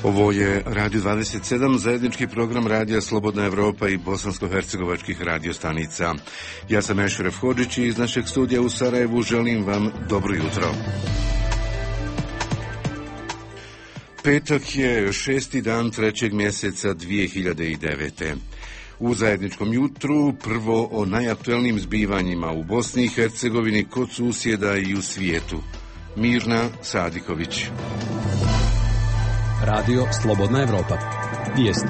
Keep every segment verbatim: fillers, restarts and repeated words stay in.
Ovo je Radio dvadeset sedam, zajednički program Radija Slobodna Evropa i bosansko-hercegovačkih radiostanica. Ja sam Ešref Hodžić i iz našeg studija u Sarajevu želim vam dobro jutro. Petak je šesti dan trećeg mjeseca dvije hiljade devete. U zajedničkom jutru prvo o najaktuelnijim zbivanjima u Bosni i Hercegovini, kod susjeda i u svijetu. Mirna Sadiković. Radio Slobodna Evropa. Vijesti.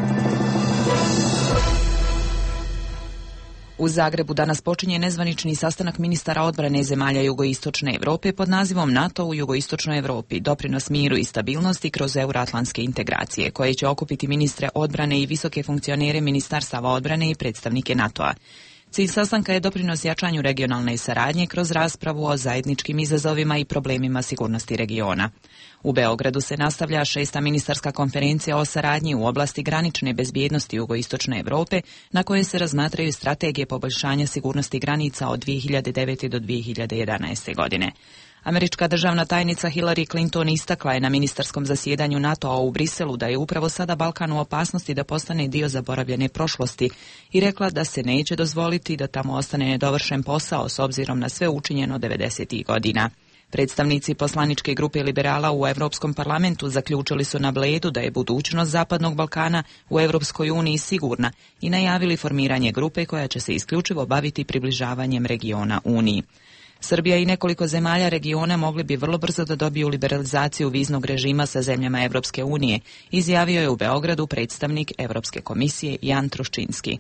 U Zagrebu danas počinje nezvanični sastanak ministara odbrane zemalja jugoistočne Europe pod nazivom NATO u jugoistočnoj Europi, doprinos miru i stabilnosti kroz euroatlantske integracije, koje će okupiti ministre odbrane i visoke funkcionere ministarstava odbrane i predstavnike NATO-a. Cilj sastanka je doprinos jačanju regionalne saradnje kroz raspravu o zajedničkim izazovima i problemima sigurnosti regiona. U Beogradu se nastavlja šesta ministarska konferencija o saradnji u oblasti granične bezbjednosti jugoistočne Europe, na kojoj se razmatraju strategije poboljšanja sigurnosti granica od dvije hiljade devete do dvije hiljade jedanaeste. godine. Američka državna tajnica Hillary Clinton istakla je na ministarskom zasjedanju NATO-a u Briselu da je upravo sada Balkan u opasnosti da postane dio zaboravljene prošlosti i rekla da se neće dozvoliti da tamo ostane nedovršen posao s obzirom na sve učinjeno devedesetih godina. Predstavnici poslaničke grupe liberala u Europskom parlamentu zaključili su na Bledu da je budućnost Zapadnog Balkana u Europskoj uniji sigurna i najavili formiranje grupe koja će se isključivo baviti približavanjem regiona Uniji. Srbija i nekoliko zemalja regiona mogli bi vrlo brzo da dobiju liberalizaciju viznog režima sa zemljama Evropske unije, izjavio je u Beogradu predstavnik Evropske komisije Jan Truščinski.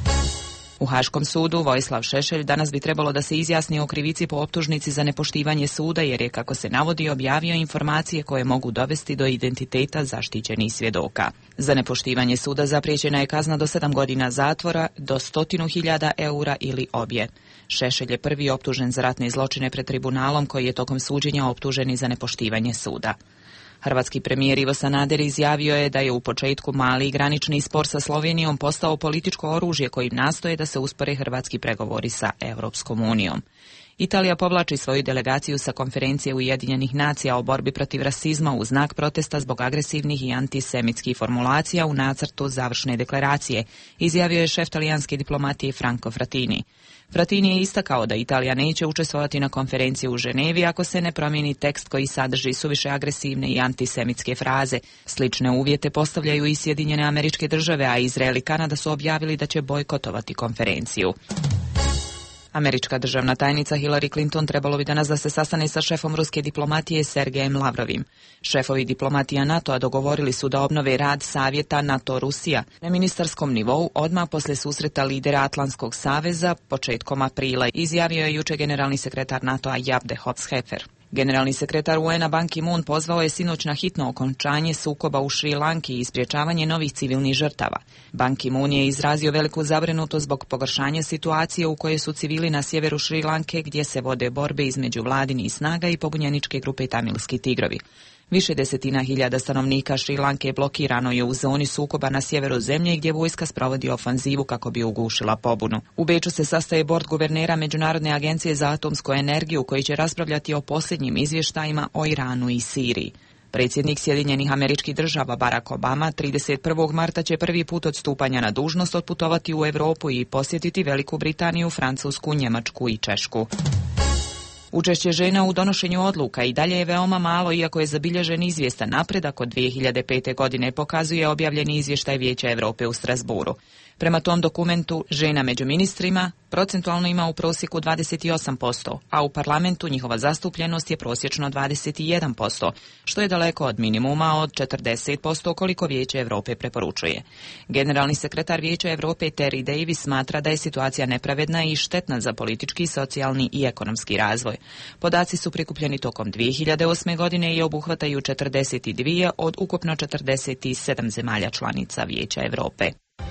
U Haškom sudu Vojislav Šešelj danas bi trebalo da se izjasni o krivici po optužnici za nepoštivanje suda, jer je, kako se navodi, objavio informacije koje mogu dovesti do identiteta zaštićenih svjedoka. Za nepoštivanje suda zapriječena je kazna do sedam godina zatvora, do stotinu hiljada eura ili obje. Šešelj je prvi optužen za ratne zločine pred tribunalom, koji je tokom suđenja optužen i za nepoštivanje suda. Hrvatski premijer Ivo Sanader izjavio je da je u početku mali granični spor sa Slovenijom postao političko oružje kojim nastoje da se uspore hrvatski pregovori sa Europskom unijom. Italija povlači svoju delegaciju sa konferencije Ujedinjenih nacija o borbi protiv rasizma u znak protesta zbog agresivnih i antisemitskih formulacija u nacrtu završne deklaracije, izjavio je šef talijanske diplomatije Franco Frattini. Frattini je istakao da Italija neće učestvovati na konferenciji u Ženevi ako se ne promijeni tekst koji sadrži suviše agresivne i antisemitske fraze. Slične uvjete postavljaju i Sjedinjene Američke Države, a Izrael i Kanada su objavili da će bojkotovati konferenciju. Američka državna tajnica Hillary Clinton trebalo bi danas da se sastane sa šefom ruske diplomatije Sergejem Lavrovim. Šefovi diplomatija NATO-a dogovorili su da obnove rad savjeta NATO-Rusija na ministarskom nivou odmah posle susreta lidera Atlantskog saveza početkom aprila, izjavio je juče generalni sekretar NATO-a Jaap de Hoop-Scheffer. Generalni sekretar U N-a Ban Ki-moon pozvao je sinoć na hitno okončanje sukoba u Šri Lanki i sprječavanje novih civilnih žrtava. Ban Ki-moon je izrazio veliku zabrinutost zbog pogoršanja situacije u kojoj su civili na sjeveru Šri Lanke, gdje se vode borbe između vladinih snaga i pobunjeničke grupe Tamilski tigrovi. Više desetina hiljada stanovnika Šri Lanke blokirano je u zoni sukoba na sjeveru zemlje, gdje vojska sprovodi ofanzivu kako bi ugušila pobunu. U Beču se sastaje bord guvernera Međunarodne agencije za atomsku energiju, koji će raspravljati o posljednjim izvještajima o Iranu i Siriji. Predsjednik Sjedinjenih Američkih Država Barack Obama trideset prvog marta će prvi put od stupanja na dužnost otputovati u Europu i posjetiti Veliku Britaniju, Francusku, Njemačku i Češku. Učešće žena u donošenju odluka i dalje je veoma malo, iako je zabilježen izvjestan napredak od dvije hiljade pete. godine, pokazuje objavljeni izvještaj Vijeća Europe u Strasburu. Prema tom dokumentu, žena među ministrima procentualno ima u prosjeku dvadeset osam posto, a u parlamentu njihova zastupljenost je prosječno dvadeset jedan posto, što je daleko od minimuma od četrdeset posto koliko Vijeće Europe preporučuje. Generalni sekretar Vijeća Europe Terry Davis smatra da je situacija nepravedna i štetna za politički, socijalni i ekonomski razvoj. Podaci su prikupljeni tokom dvije hiljade osme. godine i obuhvataju četrdeset dvije od ukupno četrdeset sedam zemalja članica Vijeća Europe.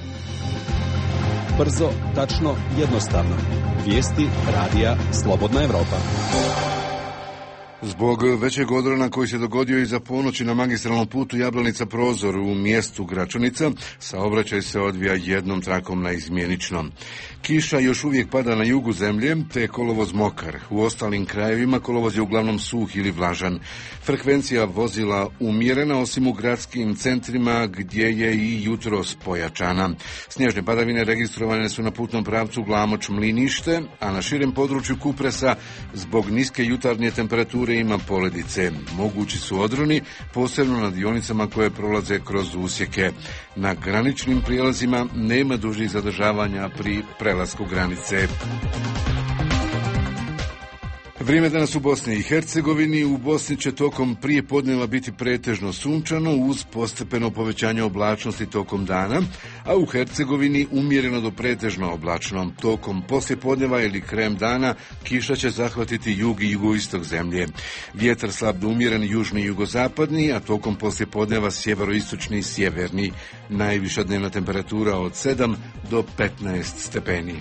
Brzo, tačno, jednostavno. Vijesti Radija Slobodna Evropa. Zbog većeg odrona koji se dogodio iza ponoći na magistralnom putu Jablanica-Prozor u mjestu Gračanica, saobraćaj se odvija jednom trakom na izmjeničnom. Kiša još uvijek pada na jugu zemlje, te je kolovoz mokar. U ostalim krajevima kolovoz je uglavnom suh ili vlažan. Frekvencija vozila umjerena, osim u gradskim centrima gdje je i jutros pojačana. Snježne padavine registrovane su na putnom pravcu Glamoč-Mlinište, a na širem području Kupresa zbog niske jutarnje temperature ima poledice. Mogući su odroni, posebno na dionicama koje prolaze kroz usjeke. Na graničnim prijelazima nema dužih zadržavanja pri prelasku granice. Vrijeme danas u Bosni i Hercegovini. U Bosni će tokom prije podneva biti pretežno sunčano uz postepeno povećanje oblačnosti tokom dana, a u Hercegovini umjereno do pretežno oblačno. Tokom poslije podneva ili krajem dana kiša će zahvatiti jug i jugoistok zemlje. Vjetar slab do umjeren južni i jugozapadni, a tokom poslije podneva sjeveroistočni i sjeverni. Najviša dnevna temperatura od sedam do petnaest stepeni.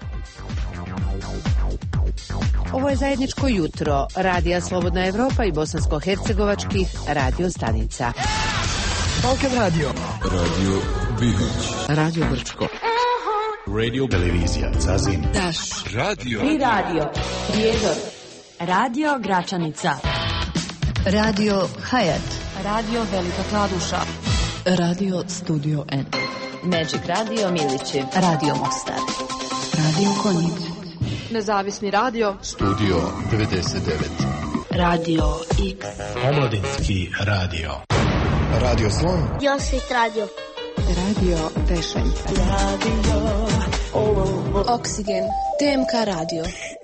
Ovo je zajedničko jutro Radija Slobodna Evropa i bosansko-hercegovačkih radio stanica. Balkan Radio, Radio Bihoć, Radio Brčko, Radio Televizija Zazin, Daš, Radio I Radio Prijedor, Radio Gračanica, Radio Hayat, Radio Velika Kladuša, Radio Studio N, Magic Radio Milići, Radio Mostar, Radio Konjic, Nezavisni radio Studio devedeset devet, Radio X, Omladinski radio, Radio Slon, Josit radio, Radio Pešaljka, Radio Oksigen, T M K radio,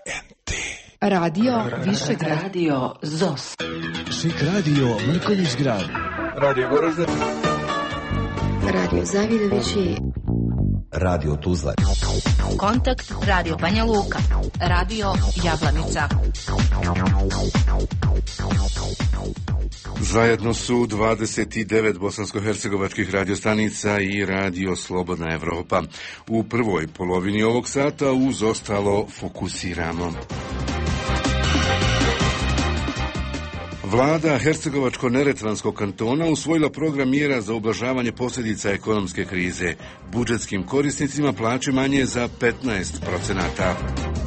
Radio Višeg radio Zos, Šik radio Mrkonjić grad, Radio Goražde, Radio Zavidovići, Radio Tuzla, Kontakt Radio Banja Luka, Radio Jablanica. Zajedno su dvadeset devet bosansko-hercegovačkih radiostanica i Radio Slobodna Evropa. U prvoj polovini ovog sata uz ostalo fokusiramo. Vlada Hercegovačko-neretvanskog kantona usvojila program mjera za ublažavanje posljedica ekonomske krize. Budžetskim korisnicima plaće manje za petnaest procenata.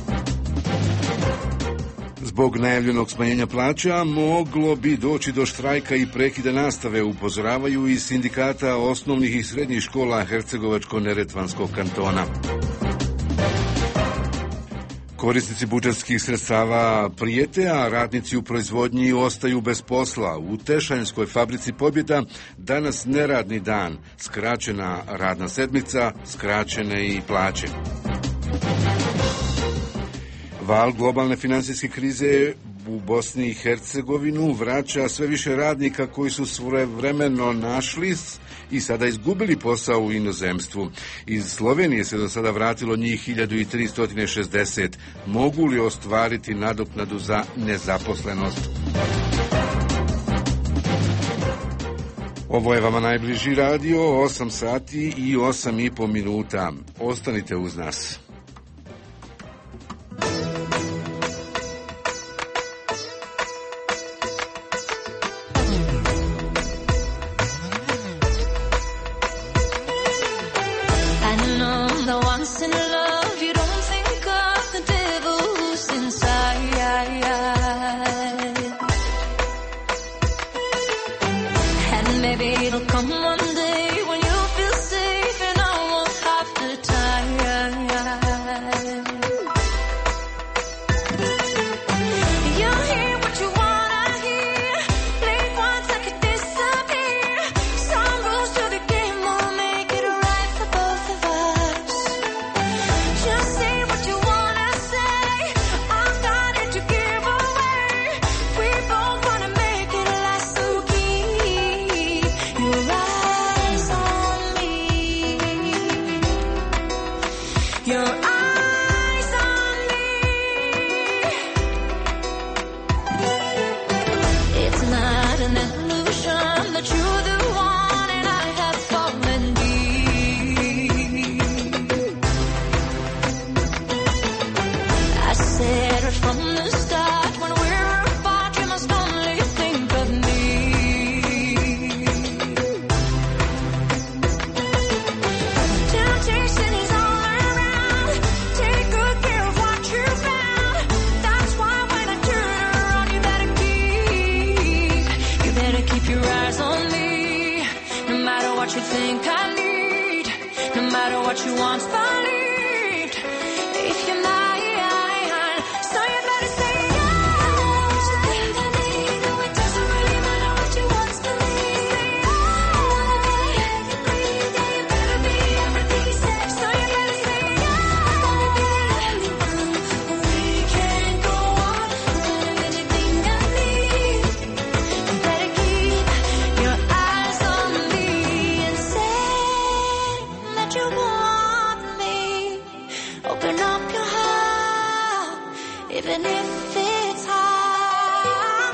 Zbog najavljenog smanjenja plaća moglo bi doći do štrajka i prekida nastave, upozoravaju iz sindikata osnovnih i srednjih škola Hercegovačko-neretvanskog kantona. Korisnici budžetskih sredstava prijete, a radnici u proizvodnji ostaju bez posla. U Tešanjskoj fabrici Pobjeda danas neradni dan, skraćena radna sedmica, skraćene i plaće. Val globalne financijske krize u Bosni i Hercegovinu vraća sve više radnika koji su svojevremeno našli i sada izgubili posao u inozemstvu. Iz Slovenije se do sada vratilo njih hiljadu tristo šezdeset. Mogu li ostvariti nadoknadu za nezaposlenost? Ovo je vama najbliži radio, osam sati i osam i po minuta. Ostanite uz nas. You're right. what you think I need, no matter what you once believed. If you're mine, so you better say yeah. What you think I need, no, it doesn't really matter what you once believed. Yeah, you breathe, yeah, you better be everything you said. So you better say yeah. We can't go on with anything I need. You better keep your eyes on me and say that you want me. Open up your heart, even if it's hard.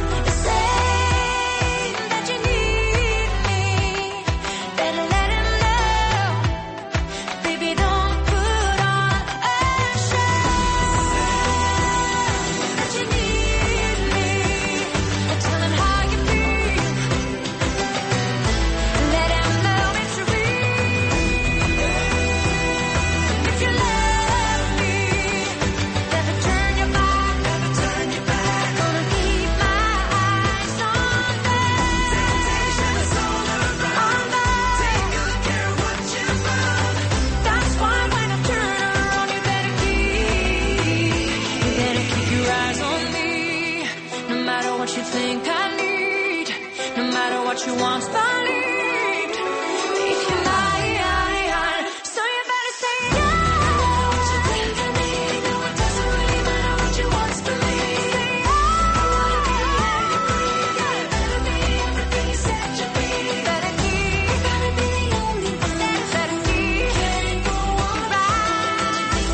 Say that you need me. Better let him know. Baby, don't put on a show. That you need me. Tell him how you feel. Let him know it's real. If you love me, never turn your back, never turn your back. Gonna keep my eyes on them. Temptation's all around. Take good care of what you love. That's why when I turn around, you better keep, you better keep your eyes on me. No matter what you think I need, no matter what you once believed. If you're mine, so you better say yeah. What you think I need, no, it doesn't really matter what you once believed. Yeah, you breathe, yeah, you better be everything you said you be. Better keep, you better be the only one. Better keep, can't go on right.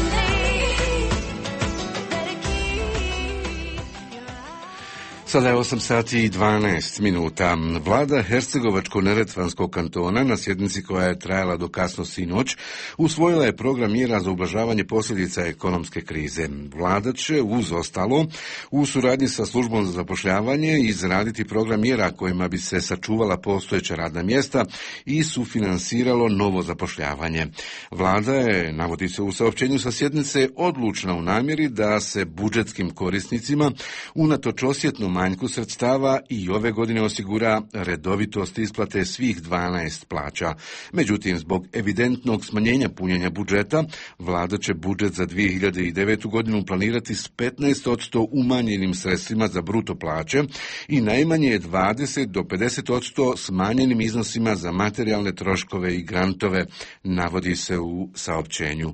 Better keep your eyes. Sada je osam sati i dvanaest minuta. Vlada Hercegovačko-neretvanskog kantona na sjednici koja je trajala do kasno sinoć usvojila je program mjera za ublažavanje posljedica ekonomske krize. Vlada će uz ostalo u suradnji sa službom za zapošljavanje izraditi program mjera kojima bi se sačuvala postojeća radna mjesta i sufinansiralo novo zapošljavanje. Vlada je, navodi se u saopćenju sa sjednice, odlučna u namjeri da se budžetskim korisnicima unatoč osjetnom manjku sredstava i ove godine osigura redovitost isplate svih dvanaest plaća. Međutim, zbog evidentnog smanjenja punjenja budžeta, vlada će budžet za dvije hiljade devetu godinu planirati s petnaest posto umanjenim sredstvima za bruto plaće i najmanje dvadeset do pedeset posto smanjenim iznosima za materijalne troškove i grantove, navodi se u saopćenju.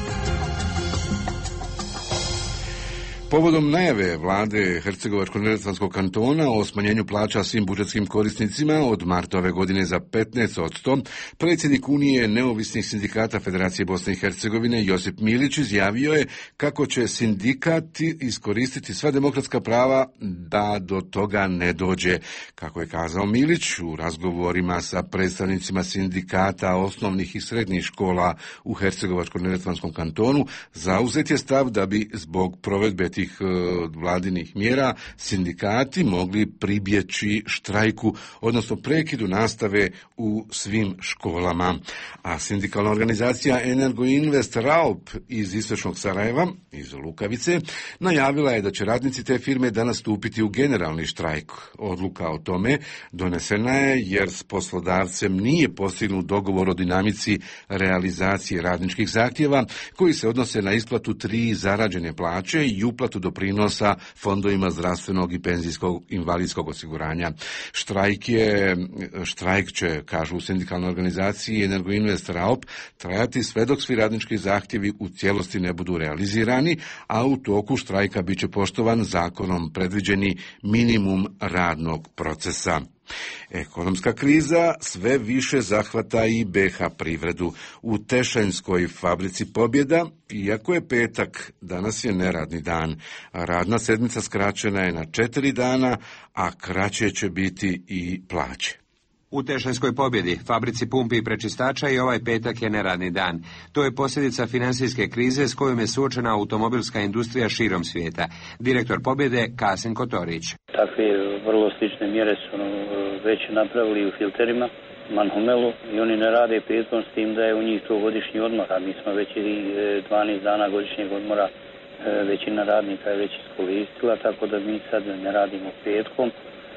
Povodom najave vlade Hercegovačko-neretvanskog kantona o smanjenju plaća svim budžetskim korisnicima od marta ove godine za petnaest posto, predsjednik Unije neovisnih sindikata Federacije Bosne i Hercegovine Josip Milić izjavio je kako će sindikati iskoristiti sva demokratska prava da do toga ne dođe. Kako je kazao Milić u razgovorima sa predstavnicima sindikata osnovnih i srednjih škola u Hercegovačko-neretvanskom kantonu, zauzet je stav da bi zbog provedbe tih vladinih mjera sindikati mogli pribjeći štrajku, odnosno prekidu nastave u svim školama. A sindikalna organizacija Energoinvest Raup iz istočnog Sarajeva, iz Lukavice, najavila je da će radnici te firme danas stupiti u generalni štrajk. Odluka o tome donesena je jer s poslodavcem nije postignut dogovor o dinamici realizacije radničkih zahtjeva koji se odnose na isplatu tri zarađene plaće i uplatu doprinosa fondovima zdravstvenog i penzijskog invalidskog osiguranja. Štrajk je, štrajk će, kažu u sindikalnoj organizaciji Energoinvest Raup, trajati sve dok svi radnički zahtjevi u cijelosti ne budu realizirani, a u toku štrajka bit će poštovan zakonom predviđeni minimum radnog procesa. Ekonomska kriza sve više zahvata i B H privredu. U Tešanjskoj fabrici Pobjeda, iako je petak, danas je neradni dan. Radna sedmica skraćena je na četiri dana, a kraće će biti i plaće. U Tešanjskoj Pobjedi, fabrici pumpi i prečistača, i ovaj petak je neradni dan. To je posljedica financijske krize s kojom je suočena automobilska industrija širom svijeta. Direktor Pobjede Kasim Kotorić. Takve vrlo slične mjere su već napravili u filterima, Manhumelu, i oni ne rade petkom s tim da je u njih to godišnji odmor, a mi smo već i dvanaest dana godišnjeg odmora, većina radnika je već iskoristila, tako da mi sad ne radimo petkom.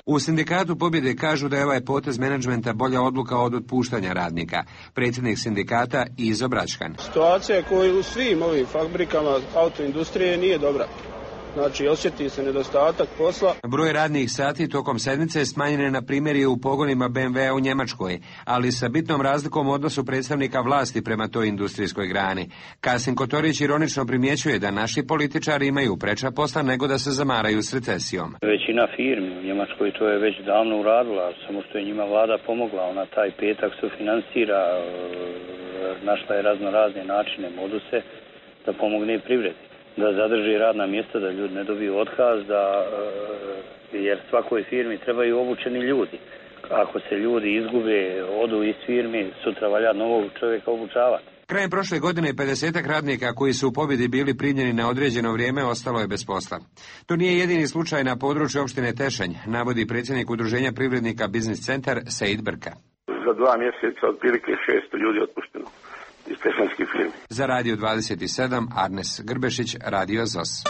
U sindikatu Pobjede kažu da je ovaj potez menadžmenta bolja odluka od otpuštanja radnika. Predsjednik sindikata Izo Bračkan. Situacija koja u svim ovim fabrikama autoindustrije nije dobra. Znači, osjeti se nedostatak posla. Broj radnih sati tokom sedmice smanjen je na primjer i u pogonima be em ve-a u Njemačkoj, ali sa bitnom razlikom u odnosu predstavnika vlasti prema toj industrijskoj grani. Kasim Kotorić ironično primjećuje da naši političari imaju preča posla nego da se zamaraju s recesijom. Većina firmi u Njemačkoj to je već davno uradila, samo što je njima vlada pomogla. Ona taj petak sufinansira, našla je razno razne načine, moduse da pomogne privredi, da zadrži radna mjesta, da ljudi ne dobiju otkaz, da, jer svakoj firmi trebaju obučeni ljudi. Ako se ljudi izgube, odu iz firmi, sutra valja novog čovjeka obučavati. Krajem prošle godine pedesetak radnika koji su u Pobjedi bili primljeni na određeno vrijeme ostalo je bez posla. To nije jedini slučaj na području opštine Tešanj, navodi predsjednik udruženja privrednika Biznis centar Sejid Brka. Za dva mjeseca otprilike šesto ljudi otpušteno iz tešanjskih firmi. Za Radio dvadeset sedam, Arnes Grbešić, Radio Z O S.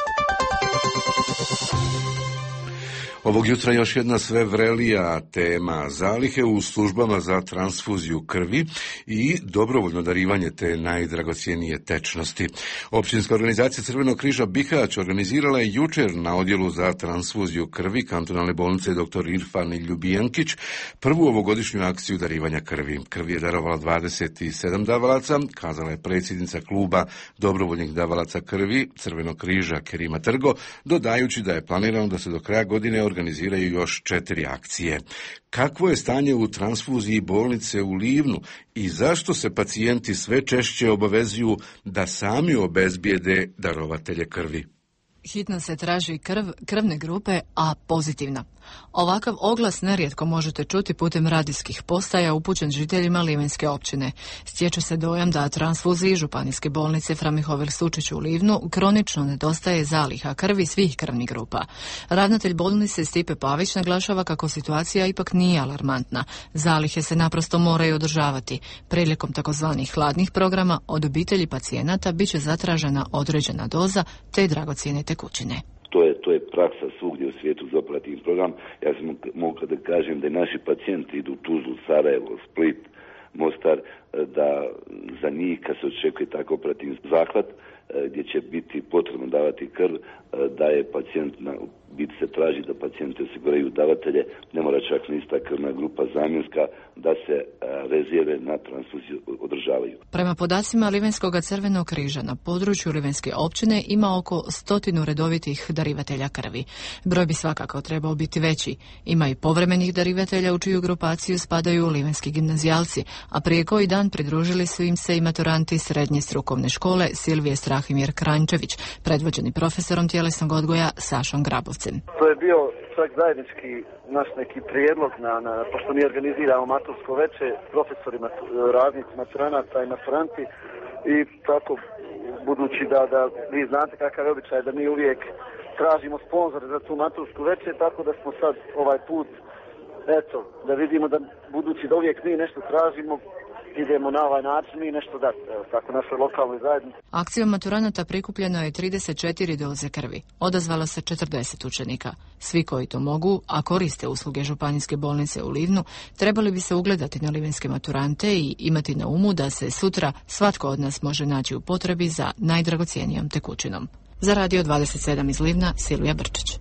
Ovog jutra još jedna sve vrelija tema, zalihe u službama za transfuziju krvi i dobrovoljno darivanje te najdragocjenije tečnosti. Općinska organizacija Crvenog križa Bihać organizirala je jučer na odjelu za transfuziju krvi kantonalne bolnice dr. Irfan Ljubijankić prvu ovogodišnju akciju darivanja krvi. Krvi je darovala dvadeset sedam davalaca, kazala je predsjednica kluba dobrovoljnih davalaca krvi Crvenog križa Kerima Trgo, dodajući da je planirano da se do kraja godine organiziraju još četiri akcije. Kakvo je stanje u transfuziji bolnice u Livnu i zašto se pacijenti sve češće obavezuju da sami obezbijede darovatelje krvi? Hitno se traži krv, krvne grupe A pozitivna. Ovakav oglas nerijetko možete čuti putem radijskih postaja upućen žiteljima Livenske općine. Stječe se dojam da transfuziji županijske bolnice Fra Mihovil Sučić u Livnu kronično nedostaje zaliha krvi svih krvnih grupa. Ravnatelj bolnice Stipe Pavić naglašava kako situacija ipak nije alarmantna. Zalihe se naprosto moraju održavati. Prilikom takozvanih hladnih programa od obitelji pacijenata bit će zatražena određena doza te dragocjene tekućine. To je, to je praksa svugdje u svijetu za operativni program. Ja sam mogu da kažem da i naši pacijenti idu u Tuzlu, Sarajevo, Split, Mostar, da za njih kad se očekuje tako operativni zahvat gdje će biti potrebno davati krv, da je pacijent, na, biti se traži da pacijenti osiguraju davatelje, ne mora čak ni ista krvna grupa zamjenska, da se rezerve na transfuziju održavaju. Prema podacima Livenskog crvenog križa na području Livenske općine ima oko stotinu redovitih darivatelja krvi. Broj bi svakako trebao biti veći. Ima i povremenih darivatelja u čiju grupaciju spadaju livenski gimnazijalci, a prije koji dan pridružili su im se i maturanti srednje strukovne škole Silvije Strahimir Krančević, predvođeni profesorom tjelesnog odgoja Sašom Grabovcem. To je bio čak zajednički naš neki prijedlog, na, na, pošto mi organiziramo matursko veče, profesori, raznici maturanata i maturanti, i tako, budući da, da vi znate kakav je običaj da mi uvijek tražimo sponzore za tu matursku veče, tako da smo sad ovaj put, eto, da vidimo da budući da uvijek mi nešto tražimo, idemo na ovaj način i nešto dati, evo, tako našoj lokalnoj zajednici. Akcijom maturanata prikupljeno je trideset četiri doze krvi. Odazvalo se četrdeset učenika. Svi koji to mogu, a koriste usluge županijske bolnice u Livnu, trebali bi se ugledati na livenske maturante i imati na umu da se sutra svatko od nas može naći u potrebi za najdragocjenijom tekućinom. Za Radio dvadeset sedam iz Livna, Silvija Brčić.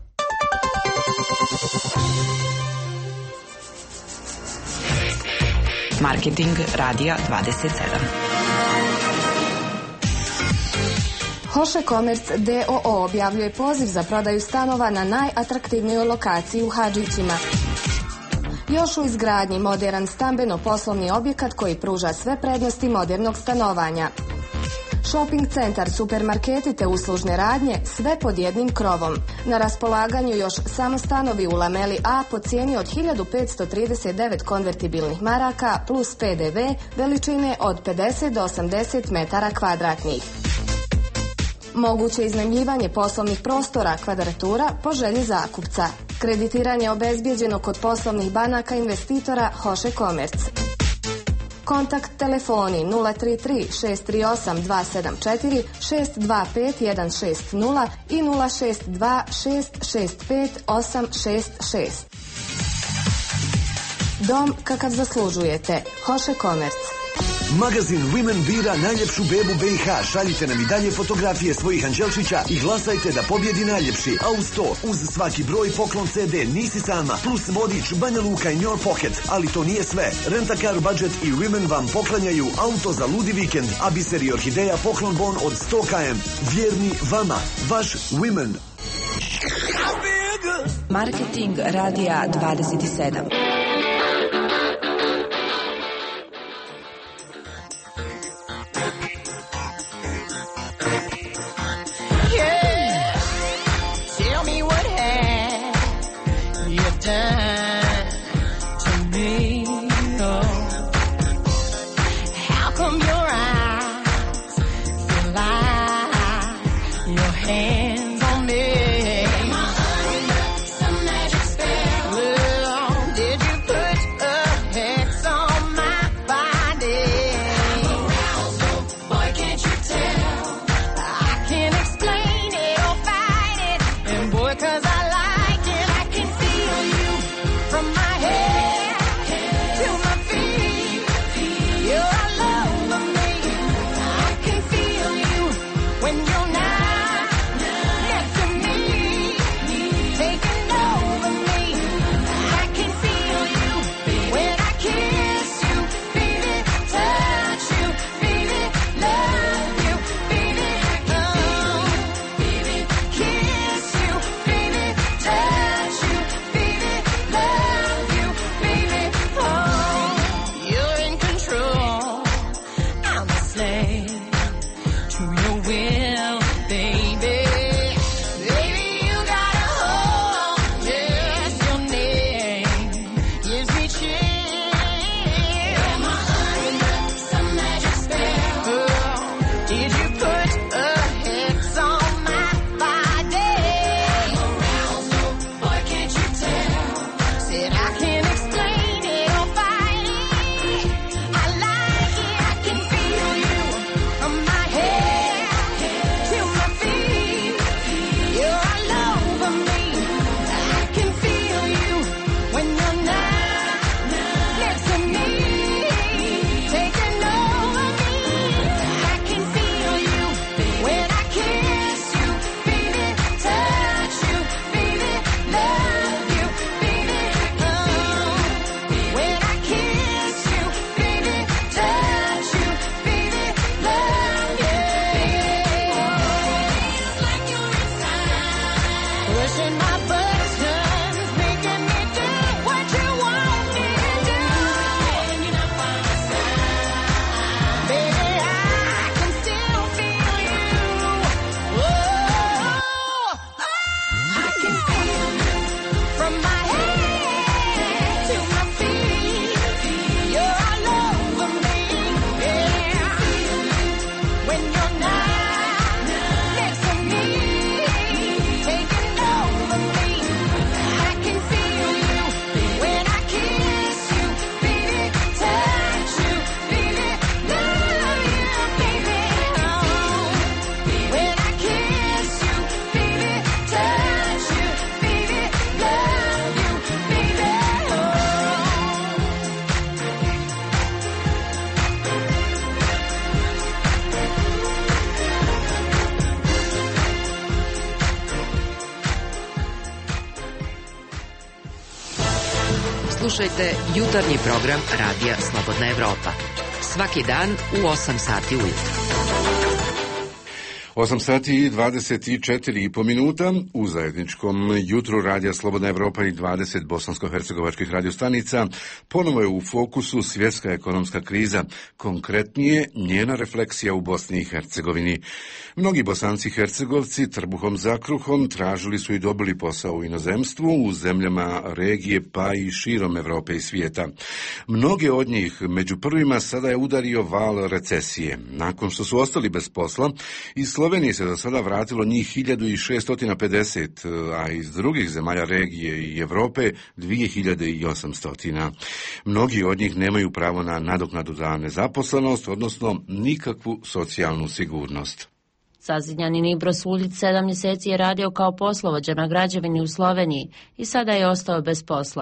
Marketing Radija dvadeset sedam. Hoše Commerce d o o objavljuje poziv za prodaju stanova na najatraktivnijoj lokaciji u Hadžićima. Još u izgradnji moderan stambeno-poslovni objekat koji pruža sve prednosti modernog stanovanja. Shopping centar, supermarketi te uslužne radnje, sve pod jednim krovom. Na raspolaganju još samo stanovi u Lameli A po cijeni od hiljadu petsto trideset devet konvertibilnih maraka plus pe de ve veličine od pedeset do osamdeset metara kvadratnih. Moguće iznajmljivanje poslovnih prostora, kvadratura po želji zakupca. Kreditiranje obezbijeđeno kod poslovnih banaka investitora Hoše Commerce. Kontakt telefoni nula tri tri šest tri osam dva sedam četiri šest dva pet jedan šest nula i nula šest dva šest šest pet osam šest šest. Dom kakav zaslužujete. Hoše Komerc. Magazin Women bira najljepšu bebu B i H. Šaljite nam i dalje fotografije svojih anđelčića i glasajte da pobjedi najljepši. A uz to, uz svaki broj poklon C D Nisi sama, plus vodič Banja Luka in your pocket. Ali to nije sve. Rent-a-car budget i Women vam poklanjaju auto za ludi vikend, a Biser i Orhideja poklon bon od sto kilometara. Vjerni vama, vaš Women. Marketing radija dvadeset sedam. Slušajte jutarnji program Radija Slobodna Evropa. Svaki dan u osam sati ujutro. osam sati i dvadeset četiri i po minuta u zajedničkom jutru Radija Slobodna Evropa i dvadeset bosansko-hercegovačkih radiostanica ponovo je u fokusu svjetska ekonomska kriza, konkretnije njena refleksija u Bosni i Hercegovini. Mnogi Bosanci i Hercegovci trbuhom za kruhom tražili su i dobili posao u inozemstvu, u zemljama regije pa i širom Evrope i svijeta. Mnoge od njih među prvima sada je udario val recesije. Nakon što su ostali bez posla, iz Sloveniji se do sada vratilo njih hiljadu šeststo pedeset, a iz drugih zemalja regije i Evrope dvije hiljade osamsto. Mnogi od njih nemaju pravo na nadoknadu za nezaposlenost, odnosno nikakvu socijalnu sigurnost. Sazidnjani Nibro Suljic sedam mjeseci je radio kao poslovođa na građevini u Sloveniji i sada je ostao bez posla.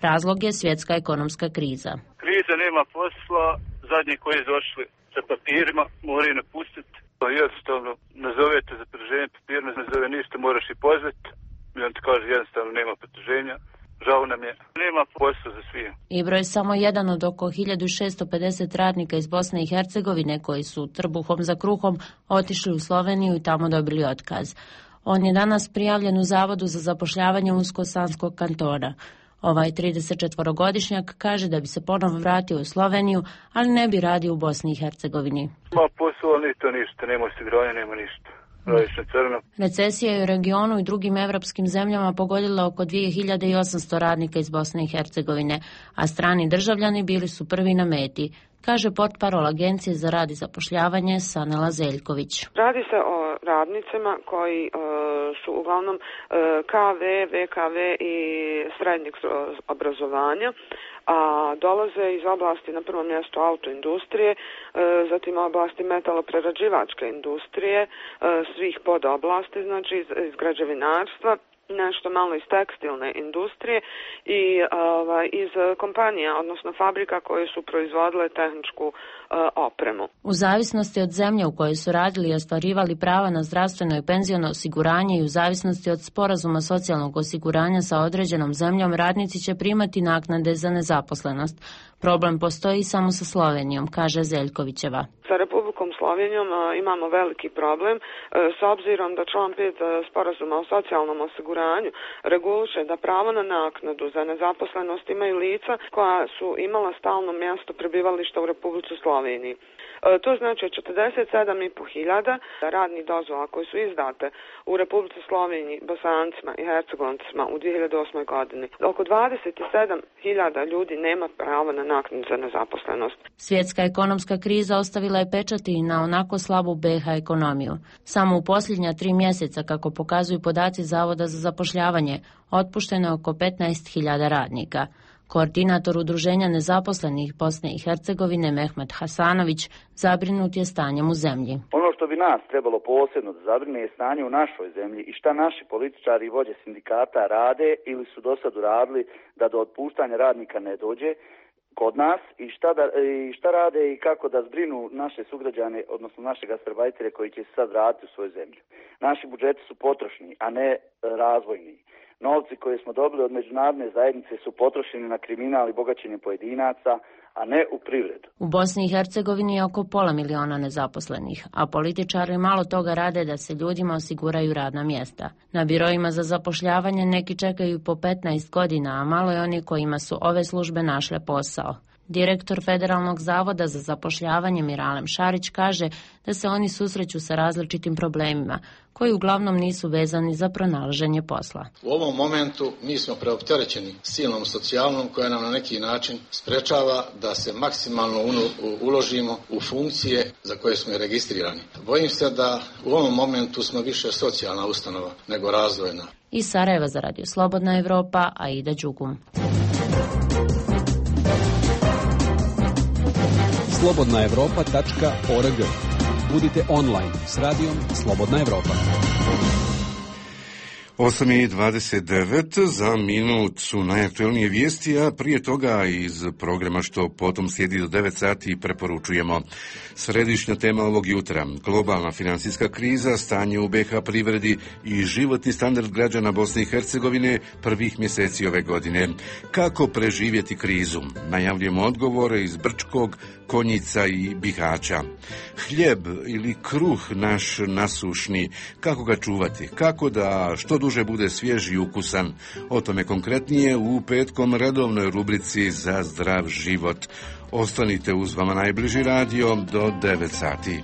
Razlog je svjetska ekonomska kriza. Kriza, nema posla, zadnji koji su došli sa papirima moraju napustiti. Jednostavno, nazovete za produženje papira, ne zove ništa, moraš i pozvati. I on ti kaže jednostavno nema produženja. Žao nam je, nema posla za svi. Ibro je samo jedan od oko hiljadu šesto pedeset radnika iz Bosne i Hercegovine koji su trbuhom za kruhom otišli u Sloveniju i tamo dobili otkaz. On je danas prijavljen u Zavodu za zapošljavanje Unsko-Sanskog kantona. Ovaj tridesetčetvorogodišnjak kaže da bi se ponovo vratio u Sloveniju, ali ne bi radio u Bosni i Hercegovini. Ma posao, ni to ništa, nema osiguranja, nema ništa. Radiš na crno. Recesija je u regionu i drugim evropskim zemljama pogodila oko dvije hiljade osamsto radnika iz Bosne i Hercegovine, a strani državljani bili su prvi na meti, kaže portparol Agencije za rad i zapošljavanje Sanela Zeljković. Radi se o radnicima koji uh, su uglavnom uh, K V, V K V i srednjeg obrazovanja, a dolaze iz oblasti na prvom mjestu autoindustrije, uh, zatim oblasti metaloprerađivačke industrije, uh, svih podoblasti, znači iz, iz građevinarstva, nešto malo iz tekstilne industrije i ovaj, iz kompanija, odnosno fabrika koje su proizvodile tehničku uh, opremu. U zavisnosti od zemlje u kojoj su radili i ostvarivali prava na zdravstveno i penziono osiguranje i u zavisnosti od sporazuma socijalnog osiguranja sa određenom zemljom, radnici će primati naknade za nezaposlenost. Problem postoji samo sa Slovenijom, kaže Zeljkovićeva. Sa Republikom Slovenijom a, imamo veliki problem a, s obzirom da član pet sporazuma o socijalnom osiguranju reguliše da pravo na naknadu za nezaposlenost imaju lica koja su imala stalno mjesto prebivališta u Republici Sloveniji. To znači četrdeset sedam i po hiljada radnih dozvola koje su izdate u Republici Sloveniji, Bosancima i Hercegovancima u dvije hiljade osmoj godini. Oko dvadeset sedam hiljada ljudi nema pravo na naknadu za nezaposlenost. Svjetska ekonomska kriza ostavila je pečati i na onako slabu B iH ekonomiju. Samo u posljednja tri mjeseca, kako pokazuju podaci Zavoda za zapošljavanje, otpušteno je oko petnaest hiljada radnika. Koordinator Udruženja nezaposlenih Bosne i Hercegovine Mehmet Hasanović zabrinut je stanjem u zemlji. Ono što bi nas trebalo posebno da zabrine je stanje u našoj zemlji i šta naši političari i vođe sindikata rade ili su do sad uradili da do otpuštanja radnika ne dođe kod nas i šta, da, i šta rade i kako da zbrinu naše sugrađane, odnosno naše gastarbajtere koji će se sad vratiti u svoju zemlju. Naši budžeti su potrošni, a ne razvojni. Novci koje smo dobili od međunarodne zajednice su potrošeni na kriminal i bogaćenje pojedinaca, a ne u privredu. U Bosni i Hercegovini je oko pola miliona nezaposlenih, a političari malo toga rade da se ljudima osiguraju radna mjesta. Na biroima za zapošljavanje neki čekaju po petnaest godina, a malo je oni kojima su ove službe našle posao. Direktor Federalnog zavoda za zapošljavanje Miralem Šarić kaže da se oni susreću sa različitim problemima, koji uglavnom nisu vezani za pronalaženje posla. U ovom momentu mi smo preopterećeni silnom socijalnom koja nam na neki način sprečava da se maksimalno uložimo u funkcije za koje smo i registrirani. Bojim se da u ovom momentu smo više socijalna ustanova nego razvojna. Iz Sarajeva za Radio Slobodna Evropa, Aida Đugum. slobodna evropa tačka org. Budite online s radijom Slobodna Evropa. osam i dvadeset devet, za minut su najaktuelnije vijesti, a prije toga iz programa što potom slijedi do devet sati preporučujemo. Središnja tema ovog jutra, globalna financijska kriza, stanje u B iH privredi i životni standard građana Bosne i Hercegovine prvih mjeseci ove godine. Kako preživjeti krizu? Najavljujemo odgovore iz Brčkog, Konjica i Bihaća. Hljeb ili kruh naš nasušni, kako ga čuvati? Kako da što duže bude svjež i ukusan? O tome konkretnije u petkom redovnoj rubrici Za zdrav život. Ostanite uz vama najbliži radio do devet sati.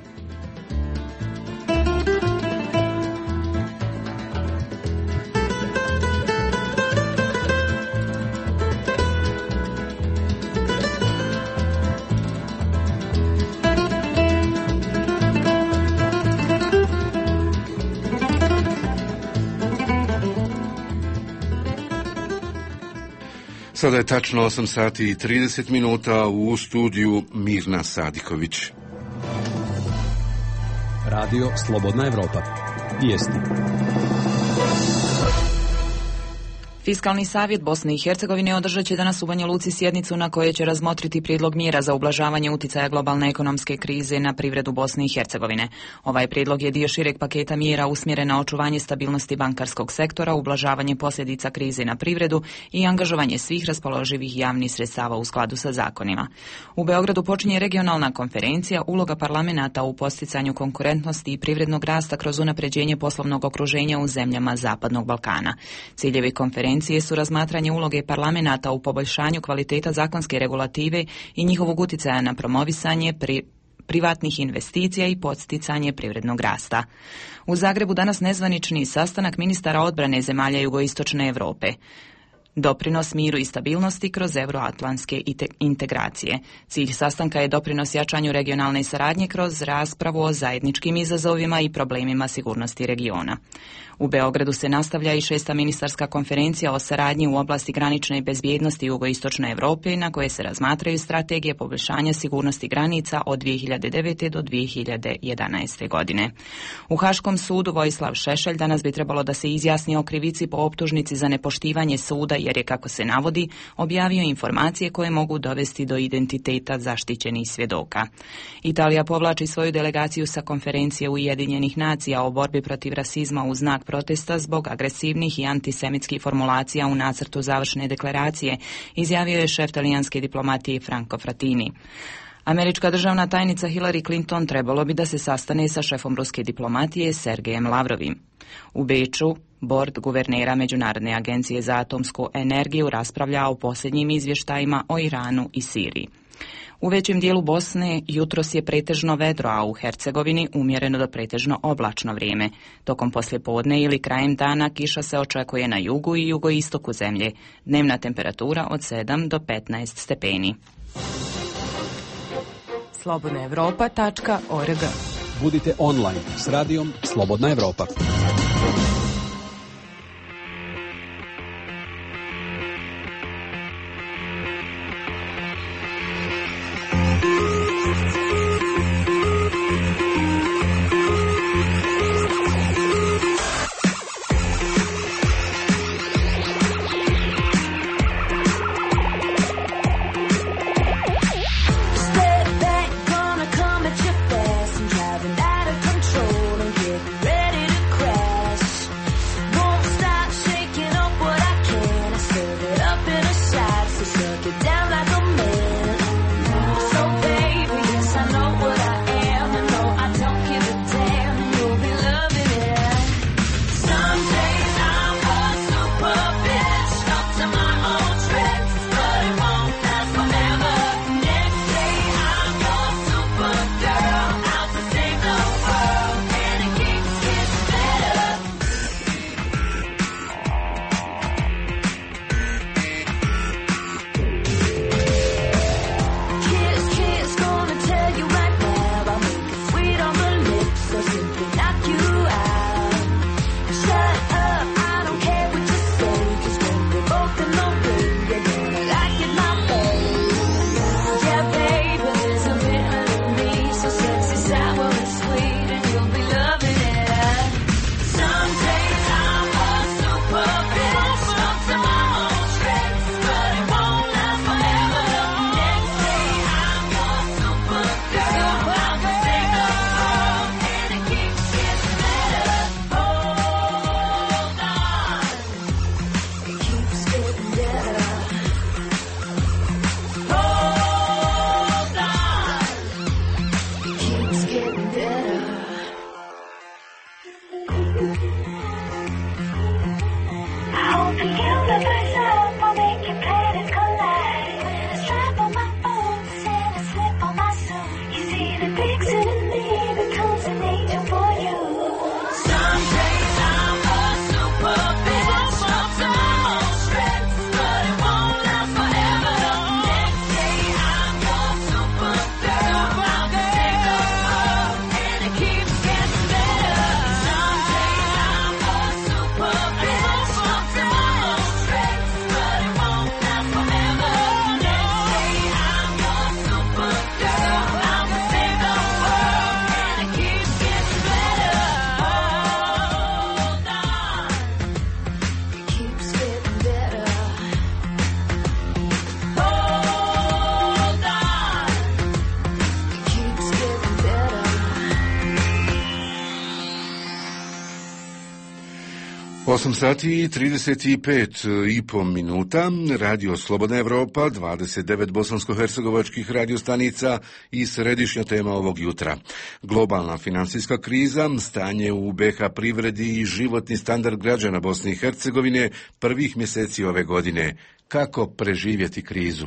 Sada je tačno osam sati i trideset minuta, u studiju Mirna Sadiković. Radio Slobodna Evropa. Vijesti. Fiskalni savjet Bosne i Hercegovine održat će danas u Banja Luci sjednicu na kojoj će razmotriti prijedlog mjera za ublažavanje uticaja globalne ekonomske krize na privredu Bosne i Hercegovine. Ovaj prijedlog je dio šireg paketa mjera usmjeren na očuvanje stabilnosti bankarskog sektora, ublažavanje posljedica krize na privredu i angažovanje svih raspoloživih javnih sredstava u skladu sa zakonima. U Beogradu počinje regionalna konferencija Uloga parlamenata u posticanju konkurentnosti i privrednog rasta kroz unapređenje poslovnog okruženja u zemljama Zapadnog Balkana. Ciljevi konferencije su razmatranje uloge parlamenata u poboljšanju kvaliteta zakonske regulative i njihovog utjecaja na promovisanje pri privatnih investicija i podsticanje privrednog rasta. U Zagrebu danas nezvanični sastanak ministara odbrane zemalja jugoistočne Europe. Doprinos miru i stabilnosti kroz euroatlantske integracije. Cilj sastanka je doprinos jačanju regionalne saradnje kroz raspravu o zajedničkim izazovima i problemima sigurnosti regiona. U Beogradu se nastavlja i šesta ministarska konferencija o saradnji u oblasti granične bezbjednosti jugoistočne Europe, na koje se razmatraju strategije poboljšanja sigurnosti granica od dvije hiljade devete. do dvije hiljade jedanaeste. godine. U Haškom sudu Vojislav Šešelj danas bi trebalo da se izjasni o krivici po optužnici za nepoštivanje suda, jer je, kako se navodi, objavio informacije koje mogu dovesti do identiteta zaštićenih svjedoka. Italija povlači svoju delegaciju sa konferencije Ujedinjenih nacija o borbi protiv rasizma u znak protesta zbog agresivnih i antisemitskih formulacija u nacrtu završne deklaracije, izjavio je šef talijanske diplomatije Franco Frattini. Američka državna tajnica Hillary Clinton trebalo bi da se sastane sa šefom ruske diplomatije Sergejem Lavrovim. U Beču Bord guvernera Međunarodne agencije za atomsku energiju raspravlja o posljednjim izvještajima o Iranu i Siriji. U većem dijelu Bosne jutros je pretežno vedro, a u Hercegovini umjereno do pretežno oblačno vrijeme. Tokom poslijepodne ili krajem dana kiša se očekuje na jugu i jugoistoku zemlje. Dnevna temperatura od sedam do petnaest stepeni. slobodna europa tačka org. Budite online s radijom Slobodna Evropa. Ready to crash. osam sati i trideset pet i po minuta, Radio Slobodna Evropa, dvadeset devet bosansko-hercegovačkih radiostanica i središnja tema ovog jutra. Globalna finansijska kriza, stanje u B H privredi i životni standard građana Bosne i Hercegovine prvih mjeseci ove godine. Kako preživjeti krizu?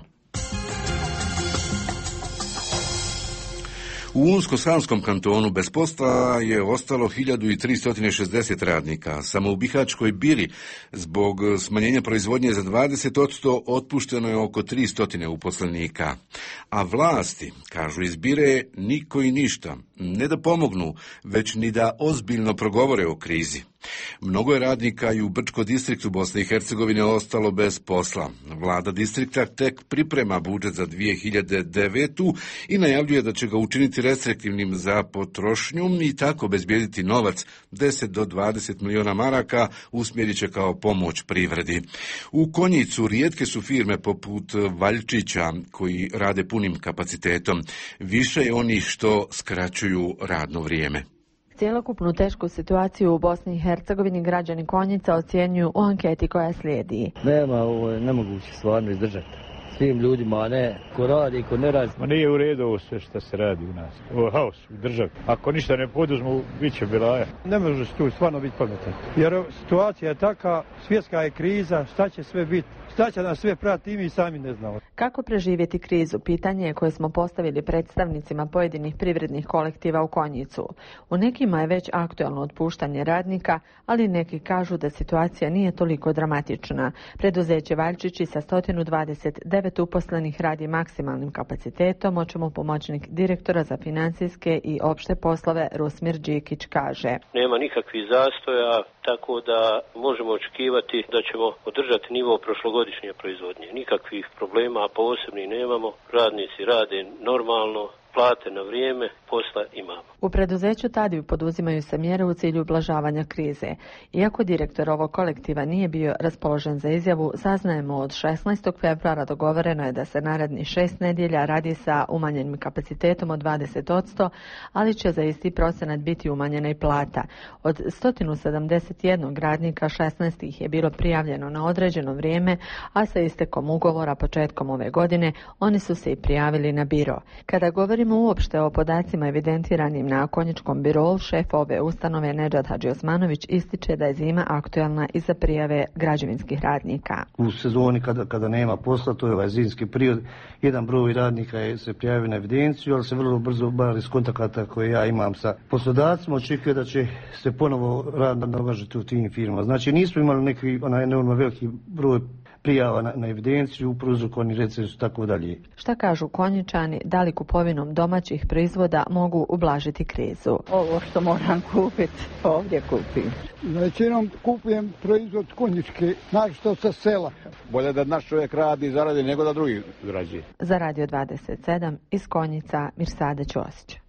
U Unsko-Sanskom kantonu bez posla je ostalo hiljadu tristo šezdeset radnika. Samo u Bihaćkoj Biri zbog smanjenja proizvodnje za dvadeset posto otpušteno je oko tristo uposlenika. A vlasti, kažu iz Bire, niko i ništa. Ne da pomognu, već ni da ozbiljno progovore o krizi. Mnogo je radnika i u Brčko distriktu Bosne i Hercegovine ostalo bez posla. Vlada distrikta tek priprema budžet za dvije hiljade devetu. i najavljuje da će ga učiniti restriktivnim za potrošnju i tako obezbijediti novac deset do dvadeset miliona maraka usmjerit će kao pomoć privredi. U Konjicu rijetke su firme poput Valjčića koji rade punim kapacitetom. Više je onih što skraćuju radno vrijeme. Cjelokupnu tešku situaciju u Bosni i Hercegovini građani Konjica ocjenjuju u anketi koja slijedi. Nema, ovo je nemoguće stvarno izdržati. Svim ljudima, ne, ko radi, ko ne radi. Ma nije u redu ovo sve što se radi u nas. Ovo je haos u državi. Ako ništa ne poduzmu, bit će belaja. Ne može se tu stvarno biti pametan. Jer situacija je taka, svjetska je kriza, šta će sve biti? Šta će nas sve prati i mi sami ne znamo. Kako preživjeti krizu? Pitanje je koje smo postavili predstavnicima pojedinih privrednih kolektiva u Konjicu. U nekima je već aktualno otpuštanje radnika, ali neki kažu da situacija nije toliko dramatična. Preduzeće Valjčići sa sto dvadeset devet uposlenih radi maksimalnim kapacitetom, o čemu pomoćnik direktora za financijske i opšte poslove Rusmir Đikić kaže. Nema nikakvih zastoja, tako da možemo očekivati da ćemo održati nivo prošlogodišnje proizvodnje. Nikakvih problema posebnih nemamo, radnici rade normalno, plate na vrijeme, posla imamo. U preduzeću Tadiju poduzimaju se mjere u cilju ublažavanja krize. Iako direktor ovog kolektiva nije bio raspoložen za izjavu, saznajemo od šesnaestog februara dogovoreno je da se narednih šest nedjelja radi sa umanjenim kapacitetom od dvadeset posto, ali će za isti procenat biti umanjena i plata. Od sto sedamdeset jedan radnika šesnaest ih je bilo prijavljeno na određeno vrijeme, a sa istekom ugovora početkom ove godine oni su se i prijavili na biro. Kada govorimo uopšte o podacima evidentiranim na Konjičkom birou, šef ove ustanove Nedžad Hadžiosmanović ističe da je zima aktualna i za prijave građevinskih radnika. U sezoni kada, kada nema posla, to je ovaj zimski period, jedan broj radnika je se prijavio na evidenciju, ali se vrlo brzo, bar iz kontakata koje ja imam sa poslodavcima, očekuje da će se ponovo rad događati u tim firmama. Znači nismo imali neki onaj enormno veliki broj prijava na, na evidenciju, prouzrokovani recesiju i tako dalje. Šta kažu Konjičani, da li kupovinom domaćih proizvoda mogu ublažiti krizu? Ovo što moram kupiti, ovdje kupim. Većinom kupujem proizvod konjički, našto sa sela. Bolje da naš čovjek radi i zaradi nego da drugi zarađuje. Za Radio dvadeset sedam iz Konjica, Mirsada Ćosić.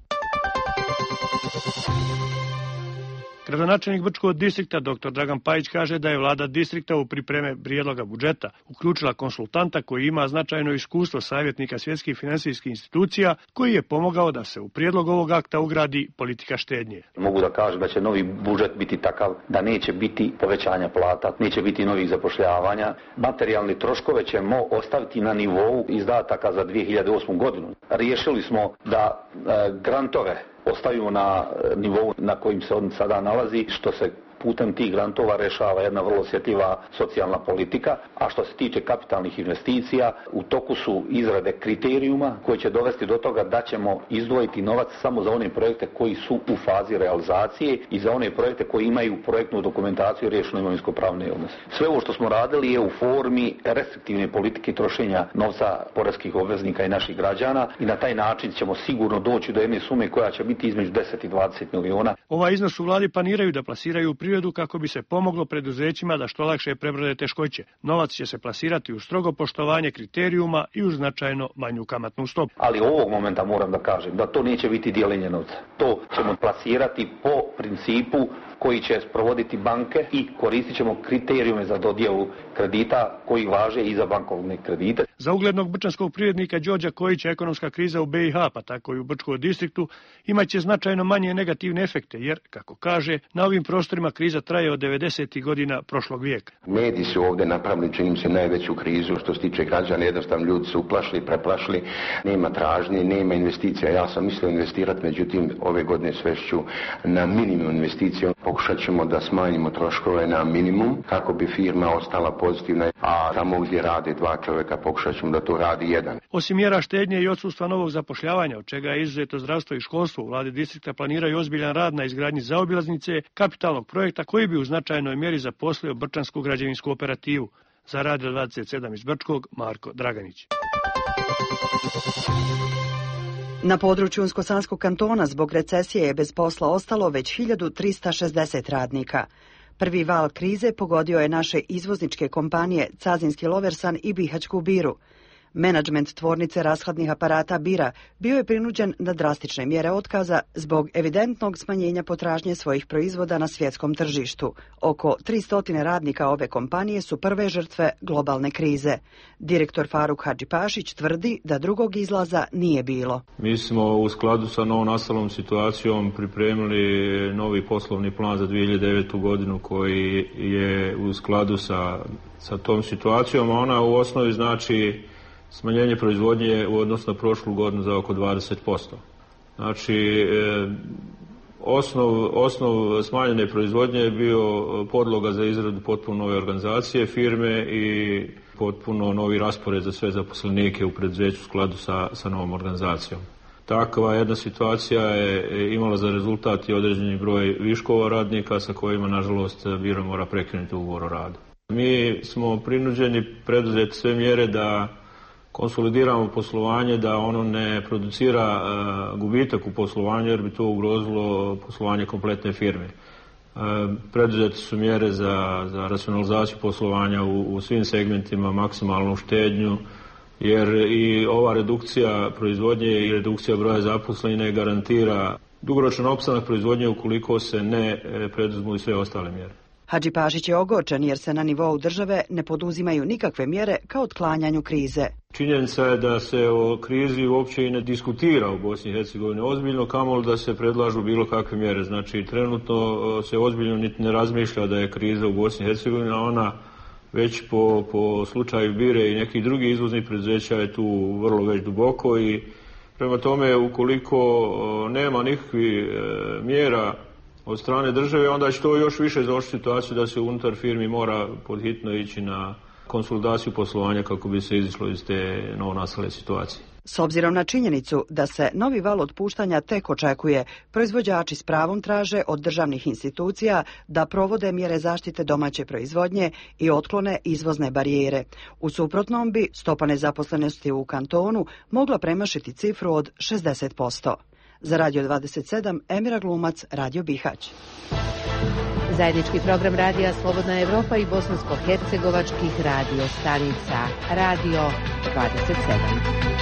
Gradonačelnik Brčkog distrikta dr. Dragan Pajić kaže da je vlada distrikta u pripreme prijedloga budžeta uključila konsultanta koji ima značajno iskustvo savjetnika svjetskih finansijskih institucija, koji je pomogao da se u prijedlog ovog akta ugradi politika štednje. Mogu da kažem da će novi budžet biti takav da neće biti povećanja plata, neće biti novih zapošljavanja. Materijalni troškove ćemo ostaviti na nivou izdataka za dvije hiljade osmu godinu. Riješili smo da e, grantove ostavimo na nivou na kojim se on sada nalazi, što se putem tih grantova rešava jedna vrlo osjetljiva socijalna politika, a što se tiče kapitalnih investicija, u toku su izrade kriterijuma koji će dovesti do toga da ćemo izdvojiti novac samo za one projekte koji su u fazi realizacije i za one projekte koji imaju projektnu dokumentaciju i riješeno imovinsko-pravne odnose. Sve ovo što smo radili je u formi restriktivne politike trošenja novca poreskih obveznika i naših građana i na taj način ćemo sigurno doći do jedne sume koja će biti između deset i dvadeset miliona. Ovaj iznos u vladi planiraju da plasiraju privredu kako bi se pomoglo preduzećima da što lakše prebrode teškoće. Novac će se plasirati uz strogo poštovanje kriterijuma i uz značajno manju kamatnu stopu. Ali ovog momenta moram da kažem da to neće biti dijeljenje novca. To ćemo plasirati po principu koji će sprovoditi banke i koristit ćemo kriterijume za dodjelu kredita koji važe i za bankovne kredite. Za uglednog brčanskog privrednika Đorđa Kojića ekonomska kriza u B i H, pa tako i u Brčkom distriktu, imaće značajno manje negativne efekte, jer, kako kaže, na ovim prostorima kriza traje od devedesetih godina prošlog vijeka. Mediji su ovdje napravili, čini se, najveću krizu što se tiče građana. Jednostavno ljudi su uplašili, preplašili, nema tražnje, nema investicija. Ja sam mislio investirati, međutim ove godine svešću na minimum investicija. Pokušat ćemo da smanjimo troškove na minimum kako bi firma ostala pozitivna, a tamo gdje rade dva čovjeka pokušat ćemo da to radi jedan. Osim mjera štednje i odsustva novog zapošljavanja, od čega je izuzeto zdravstvo i školstvo, u vladi distrikta planiraju ozbiljan rad na izgradnji zaobilaznice, kapitalnog projekta koji bi u značajnoj mjeri zaposlio brčansku građevinsku operativu. Za Radio dvadeset sedam iz Brčkog, Marko Draganić. Na području Unsko-Sanskog kantona zbog recesije je bez posla ostalo već hiljadu trista šezdeset radnika. Prvi val krize pogodio je naše izvozničke kompanije Cazinski Loversan i Bihaćku biru. Menadžment tvornice rashladnih aparata Bira bio je prinuđen na drastične mjere otkaza zbog evidentnog smanjenja potražnje svojih proizvoda na svjetskom tržištu. Oko tristo radnika ove kompanije su prve žrtve globalne krize. Direktor Faruk Hadžipašić tvrdi da drugog izlaza nije bilo. Mi smo u skladu sa novonastalom situacijom pripremili novi poslovni plan za dvije hiljade devete. godinu koji je u skladu sa, sa tom situacijom. Ona u osnovi znači smanjenje proizvodnje u odnosu na prošlu godinu za oko dvadeset posto. Znači, e, osnov, osnov smanjene proizvodnje je bio podloga za izradu potpuno nove organizacije firme i potpuno novi raspored za sve zaposlenike u preduzeću u skladu sa, sa novom organizacijom. Takva jedna situacija je imala za rezultat i određeni broj viškova radnika sa kojima, nažalost, Bira mora prekinuti ugovor o radu. Mi smo prinuđeni preduzeti sve mjere da konsolidiramo poslovanje, da ono ne producira uh, gubitak u poslovanju jer bi to ugrozilo poslovanje kompletne firme. Uh, preduzete su mjere za, za racionalizaciju poslovanja u, u svim segmentima, maksimalnu štednju, jer i ova redukcija proizvodnje i redukcija broja zaposlenih garantira dugoročan opstanak proizvodnje ukoliko se ne preduzmu i sve ostale mjere. Hadžipašić je ogorčen jer se na nivou države ne poduzimaju nikakve mjere ka otklanjanju krize. Činjenica je da se o krizi uopće i ne diskutira u Bosni i Hercegovini ozbiljno, kamoli da se predlažu bilo kakve mjere. Znači, trenutno se ozbiljno niti ne razmišlja da je kriza u Bosni i Hercegovini, a ona već po, po slučaju Bire i nekih drugih izvoznih preduzeća je tu vrlo već duboko i prema tome ukoliko nema nikakvih mjera od strane države, onda će to još više zaoštriti situaciju da se unutar firmi mora podhitno ići na konsolidaciju poslovanja kako bi se izišlo iz te novonastale situacije. S obzirom na činjenicu da se novi val otpuštanja tek očekuje, proizvođači s pravom traže od državnih institucija da provode mjere zaštite domaće proizvodnje i otklone izvozne barijere. U suprotnom bi stopa nezaposlenosti u kantonu mogla premašiti cifru od šezdeset posto. Za Radio dvadeset sedam, Emira Glumac, Radio Bihać. Zajednički program Radija Slobodna Evropa i bosansko-hercegovačkih radio stanica. Radio dvadeset sedam.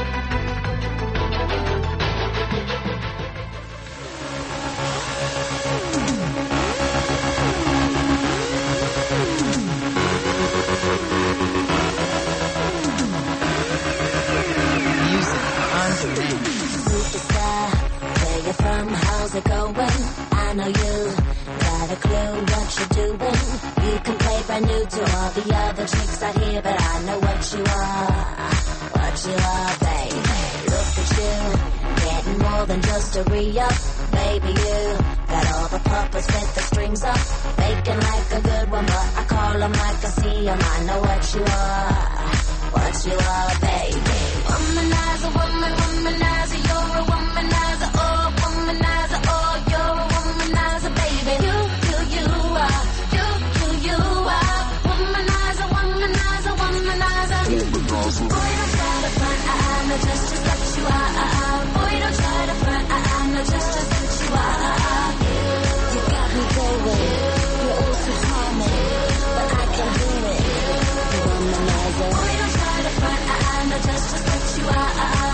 From how's it going? I know you got a clue what you're doing. You can play brand new to all the other chicks out here, but I know what you are, what you are, baby. Look at you, getting more than just a re-up. Baby, you got all the puppets with the strings up, faking like a good one, but I call them like I see them. I know what you are, what you are, baby. Womanizer, woman, womanizer, you're a womanizer, oh, womanizer, oh, you're a womanizer, baby. You, you, you are, you, you, you are, womanizer, womanizer, womanizer. Boy, don't try to front, I, I know just, just what you are. Boy, don't try to front, I, I know just, just what you are. You got me going, you're all so charming, but I can do it. You womanizer. Boy, don't try to front, I, I know just, just what you are.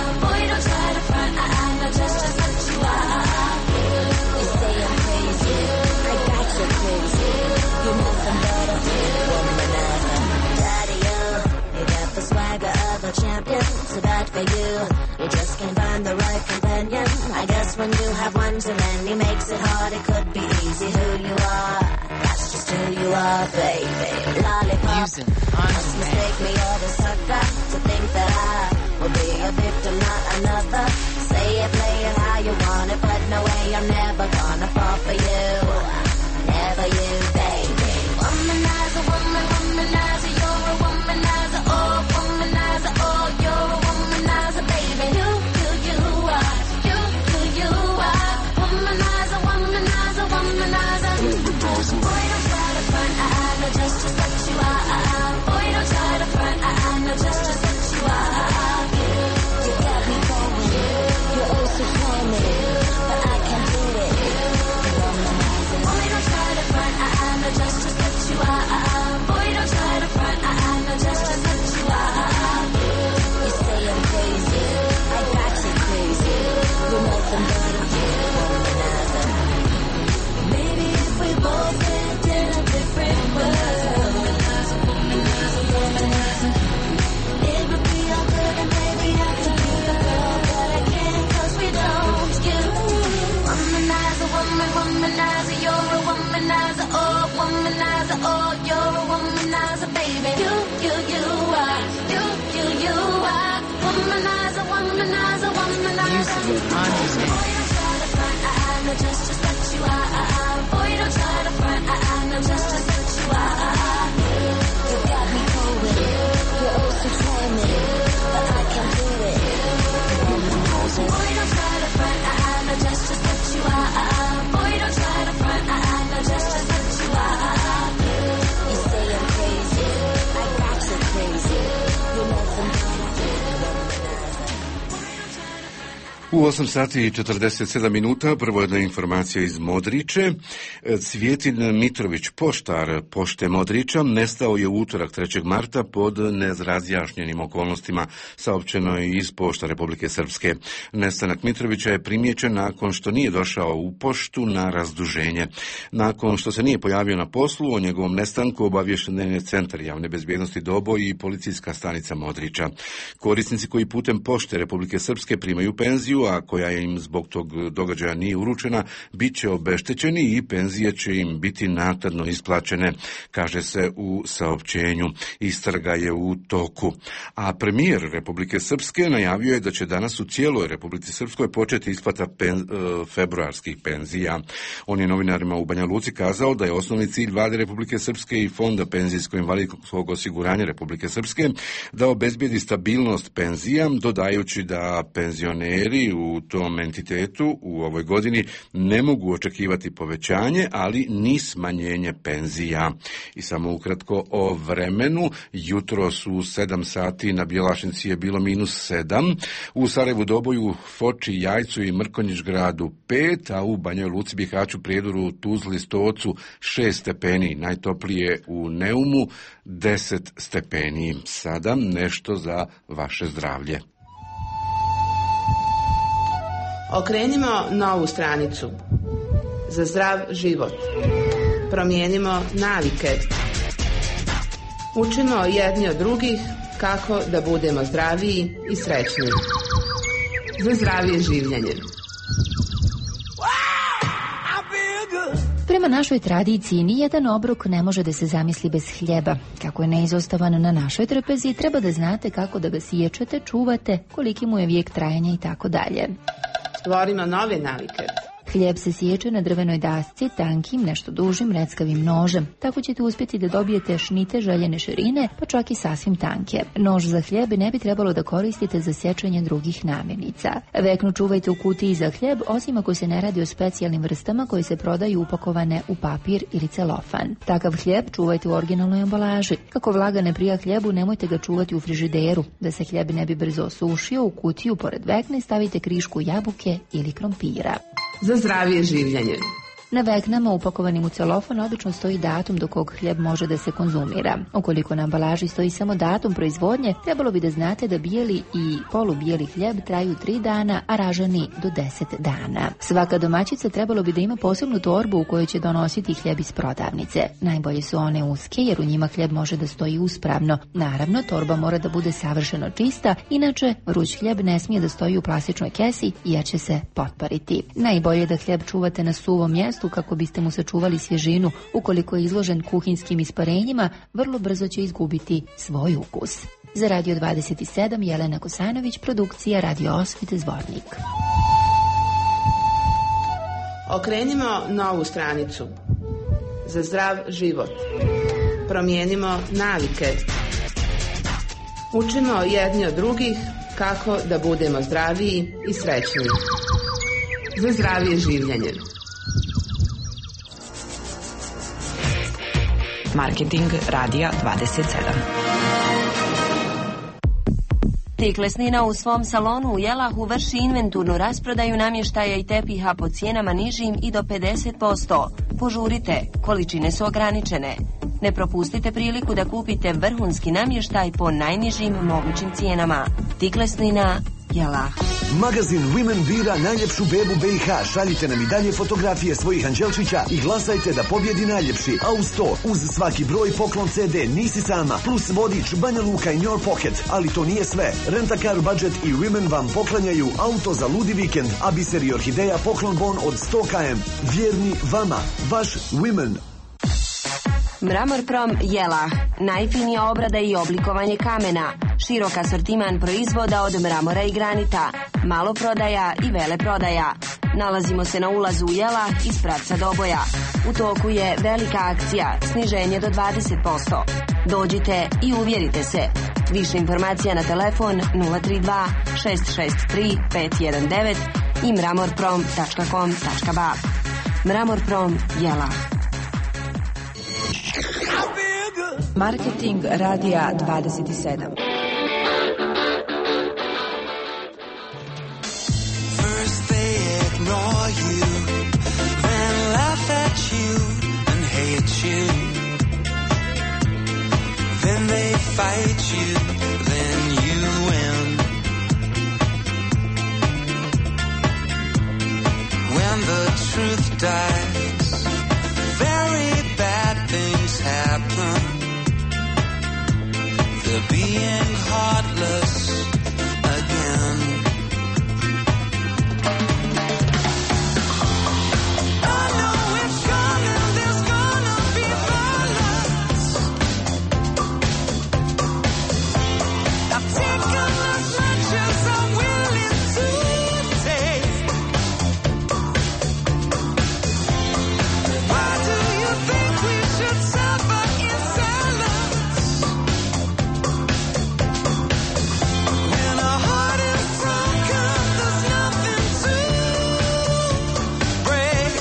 you. You just can't find the right companion. I guess when you have one too many makes it hard, it could be easy who you are. That's just who you are, baby. Lollipop. Music. Must mistake me or the sucker to think that I will be a victim, not another. Say it, play it how you want it, but no way I'm never gonna fall for you. Never you, baby. Womanizer, woman, womanizer, you're a womanizer, oh, womanizer, oh, you're a womanizer, baby. You, you, you are, you, you, you are. Womanizer, womanizer, womanizer. Boy, don't try to front, I, I know just, just what you are. Boy, don't try to front, I, I know just, just what you are. You got me going, you're oh so charming, but I can't do it. Boy, don't try to front, I, I know just, just what you are. Boy, don't try to front, I, I know just, just what you are. You say I'm crazy, I got you crazy. You're nothing but a womanizer. Maybe if we both lived in a different world, it would be all good and maybe I could be the girl, but I can't 'cause we don't. You womanizer, woman, womanizer, you're a womanizer, oh, womanizer, oh, you're a womanizer, baby. You, you, you are, you, you, you are. Womanizer, womanizer, womanizer. Boy, don't try to front, I, I know just, just what you are. Boy, don't try to front, I, I know just, just what you are. You got me going, you're oh so charming, but I can't do it. Boy, don't try to front, I, I know just, just what you are. Boy, don't try to front, I, I know just, just what you are. You say I'm crazy, I got you crazy. You're nothing but a U osam sati i četrdeset sedam minuta prvo jedna informacija iz Modriče. Cvjetin Mitrović, poštar pošte Modriča, nestao je u utorak trećeg marta pod nerazjašnjenim okolnostima, saopćeno je iz Pošta Republike Srpske. Nestanak Mitrovića je primijećen nakon što nije došao u poštu na razduženje. Nakon što se nije pojavio na poslu, o njegovom nestanku obaviješten je Centar javne bezbjednosti Doboj i policijska stanica Modriča. Korisnici koji putem Pošte Republike Srpske primaju penziju, a koja im zbog tog događaja nije uručena, bit će obeštećeni i penzije će im biti naknadno isplaćene, kaže se u saopćenju. Istraga je u toku. A premijer Republike Srpske najavio je da će danas u cijeloj Republici Srpskoj početi isplata pen, februarskih penzija. On je novinarima u Banja Luci kazao da je osnovni cilj Vlade Republike Srpske i Fonda penzijsko-invalidskog osiguranja Republike Srpske da obezbijedi stabilnost penzija, dodajući da penzioneri u tom entitetu u ovoj godini ne mogu očekivati povećanje, ali ni smanjenje penzija. I samo ukratko o vremenu. Jutros u sedam sati na Bjelašnici je bilo minus sedam, u Sarajevu, Doboju, Foči, Jajcu i Mrkonjić gradu pet, a u Banjoj Luci, Bihaću, Prijedoru, Tuzli, Stocu šest stepeni, najtoplije u Neumu deset stepeni. Sada nešto za vaše zdravlje. Okrenimo novu stranicu. Za zdrav život. Promijenimo navike. Učimo jedni od drugih kako da budemo zdraviji i srećniji. Za zdravije življenje. Prema našoj tradiciji, nijedan obrok ne može da se zamisli bez hljeba. Kako je neizostavan na našoj trpezi, treba da znate kako da ga siječete, čuvate, koliki mu je vijek trajanja i tako dalje. Stvorimo nove navike. Hljeb se siječe na drvenoj dasci, tankim, nešto dužim, reckavim nožem. Tako ćete uspjeti da dobijete šnite željene širine, pa čak i sasvim tanke. Nož za hljeb ne bi trebalo da koristite za sječanje drugih namirnica. Veknu čuvajte u kutiji za hljeb, osim ako se ne radi o specijalnim vrstama koje se prodaju upakovane u papir ili celofan. Takav hljeb čuvajte u originalnoj ambalaži. Kako vlaga ne prija hljebu, nemojte ga čuvati u frižideru. Da se hljeb ne bi brzo osušio, u kutiju pored vekne stavite krišku jabuke ili krompira. Za zdravije življenje. Na veknama upakovanim u celofan obično stoji datum do kog hljeb može da se konzumira. Ukoliko na ambalaži stoji samo datum proizvodnje, trebalo bi da znate da bijeli i polubijeli hljeb traju tri dana, a ražani do deset dana. Svaka domaćica trebalo bi da ima posebnu torbu u kojoj će donositi hljeb iz prodavnice. Najbolje su one uske jer u njima hljeb može da stoji uspravno. Naravno, torba mora da bude savršeno čista, inače vruć hljeb ne smije da stoji u plastičnoj kesi jer će se potpariti. Najbolje je da hljeb čuvate na suvom mjestu kako biste mu sačuvali svježinu. Ukoliko je izložen kuhinskim isparenjima, vrlo brzo će izgubiti svoj ukus. Za Radio dvadeset sedam Jelena Kosanović, produkcija Radio Osvit Zvornik. Okrenimo novu stranicu. Za zdrav život. Promijenimo navike. Učimo jedni od drugih kako da budemo zdraviji i srećniji. Za zdravije življenje. Marketing Radija dvadeset sedam. Tiklesnina u svom salonu u Jelahu vrši inventurnu rasprodaju namještaja i tepiha po cijenama nižim i do pedeset posto. Požurite, količine su ograničene. Ne propustite priliku da kupite vrhunski namještaj po najnižim mogućim cijenama. Tiklesnina Jelah. Magazin Women bira najljepšu bebu B i H. Šaljite nam i dalje fotografije svojih anđelčića i glasajte da pobjedi najljepši. A uz to, uz svaki broj poklon C D Nisi sama, plus vodič Banja Luka in Your Pocket. Ali to nije sve. Rent-a-car budget i Women vam poklanjaju auto za ludi vikend, a Biser i Orhideja poklon bon od sto kilometara. Vjerni vama, vaš Women. Mramor Prom Jelah. Najfinija obrada i oblikovanje kamena. Širok asortiman proizvoda od mramora i granita. Maloprodaja i veleprodaja. Nalazimo se na ulazu u Jelah iz pravca Doboja. U toku je velika akcija, sniženje do dvadeset posto. Dođite i uvjerite se. Više informacija na telefon nula tri dva šest šest tri pet jedan devet i mramorprom tačka com tačka ba. Mramor Prom Jelah. Marketing Radija dvadeset sedam. First they ignore you, then laugh at you and hate you. Then they fight you, then you win. When the truth dies, very bad things happen. They're being heartless again. I know it's coming, there's gonna be violence. I've taken as much as I'm willing to take. Why do you think we should suffer in silence? When our heart is broken, there's nothing to break.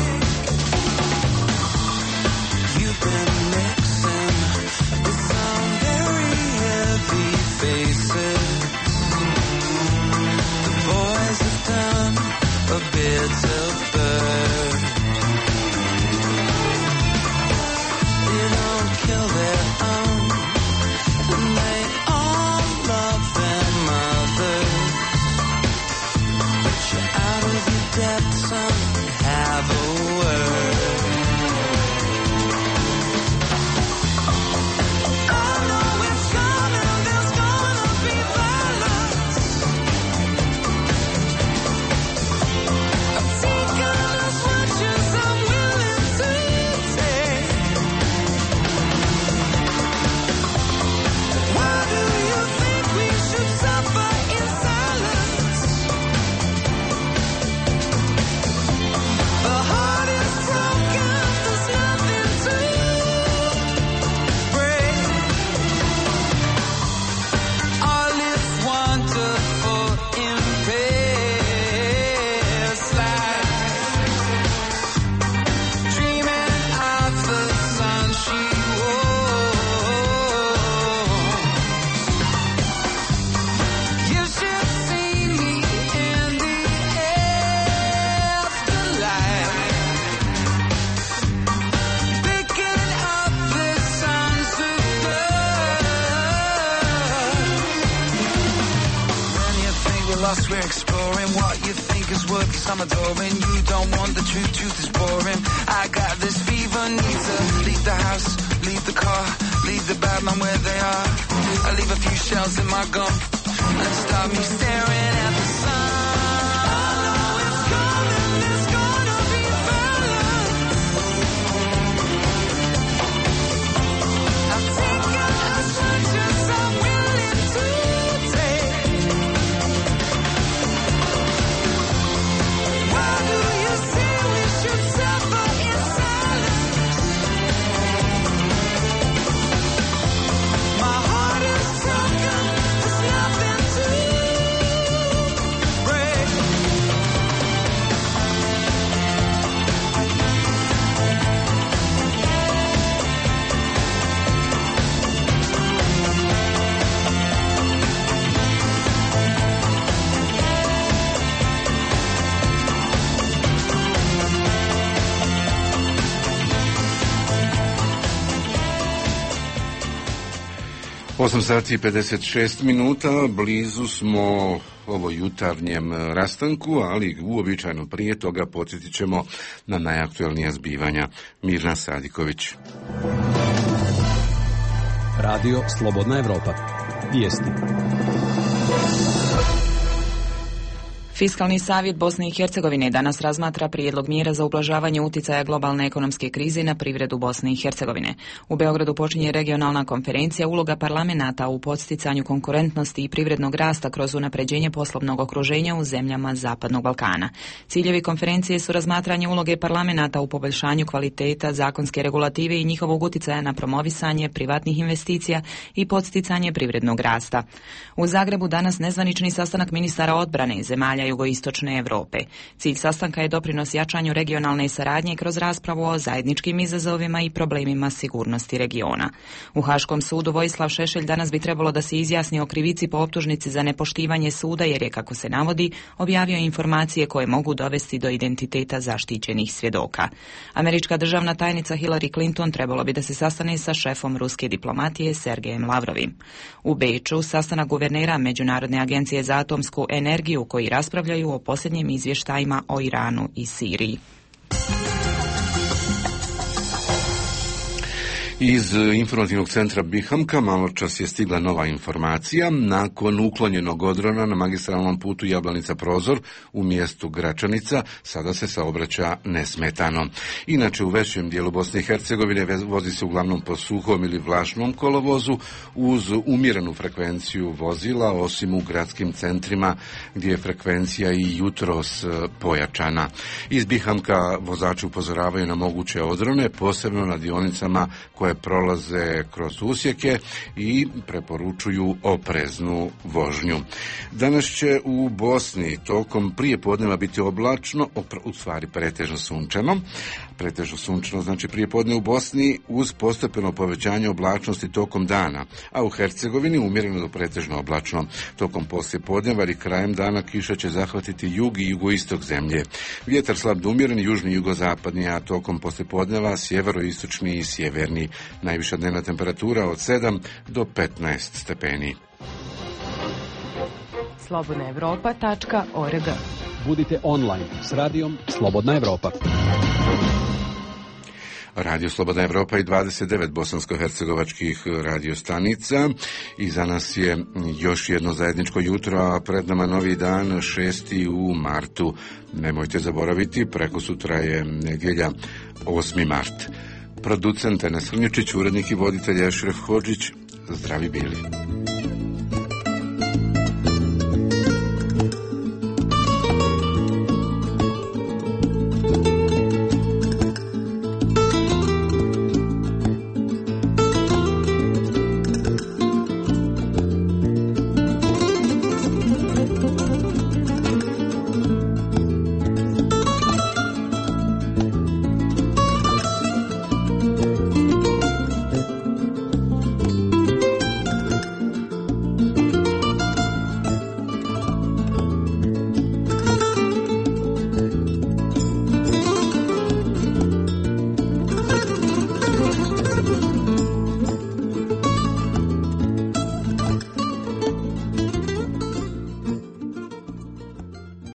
You've been mixing with some very heavy faces. The boys have done a bit of bird. They don't kill their own, and they all love their mothers. But you're out of your depth, son, have a word. I know it's coming, there's gonna be violence. I've taken as much as I'm willing to take. Why do you think we should suffer in silence? The heart is broken. saying what you think is word, cause I'm adoring. You don't want the truth, truth is boring. I got this fever, need to leave the house, leave the car, leave the bad man where they are. I leave a few shells in my gum and stop me staring at the sun. osam sati i pedeset šest minuta, blizu smo ovo jutarnjem rastanku, ali uobičajeno prije toga podsjetit ćemo na najaktuelnija zbivanja. Mirna Sadiković. Radio Slobodna Evropa. Vijesti. Fiskalni savjet Bosne i Hercegovine danas razmatra prijedlog mjera za ublažavanje uticaja globalne ekonomske krize na privredu Bosne i Hercegovine. U Beogradu počinje regionalna konferencija uloga parlamenata u podsticanju konkurentnosti i privrednog rasta kroz unapređenje poslovnog okruženja u zemljama Zapadnog Balkana. Ciljevi konferencije su razmatranje uloge parlamenata u poboljšanju kvaliteta zakonske regulative i njihovog uticaja na promovisanje privatnih investicija i podsticanje privrednog rasta. U Zagrebu danas nezvanični sastanak ministara odbrane zemalja jugoistočne Europe. Cilj sastanka je doprinos jačanju regionalne saradnje kroz raspravu o zajedničkim izazovima i problemima sigurnosti regiona. U Haškom sudu Vojislav Šešelj danas bi trebalo da se izjasni o krivici po optužnici za nepoštivanje suda jer je, kako se navodi, objavio informacije koje mogu dovesti do identiteta zaštićenih svjedoka. Američka državna tajnica Hillary Clinton trebalo bi da se sastane sa šefom ruske diplomatije Sergejem Lavrovim. U Beču sastanak guvernera Međunarodne agencije za atomsku energiju koji raspravljaju o posljednjim izvještajima o Iranu i Siriji. Iz informativnog centra Bihamka malo čas je stigla nova informacija. Nakon uklonjenog odrona na magistralnom putu Jablanica-Prozor u mjestu Gračanica sada se saobraća nesmetano. Inače u većem dijelu Bosne i Hercegovine vozi se uglavnom po suhom ili vlažnom kolovozu uz umjerenu frekvenciju vozila, osim u gradskim centrima gdje je frekvencija i jutros pojačana. Iz Bihamka vozači upozoravaju na moguće odrone, posebno na dionicama koje prolaze kroz usjeke i preporučuju opreznu vožnju. Danas će u Bosni tokom prijepodneva biti oblačno, u stvari pretežno sunčano. Pretežno sunčano znači prijepodne u Bosni uz postepeno povećanje oblačnosti tokom dana, a u Hercegovini umjereno do pretežno oblačno. Tokom poslijepodneva i krajem dana kiša će zahvatiti jug i jugoistok zemlje. Vjetar slab do umjereni, južni i jugozapadni, a tokom poslijepodneva sjeveroistočni i sjeverni. Najviša dnevna temperatura od sedam do petnaest stepeni. slobodna evropa tačka org. Budite online s radijom Slobodna Evropa. Radio Slobodna Evropa i dvadeset devet bosansko-hercegovačkih radiostanica. I za nas je još jedno zajedničko jutro, a pred nama novi dan, šesti u martu. Nemojte zaboraviti, preko sutra je nedjelja, osmi mart. Producent Enes Hrnjučić, urednik i voditelj Ešref Hodžić, zdravi bili.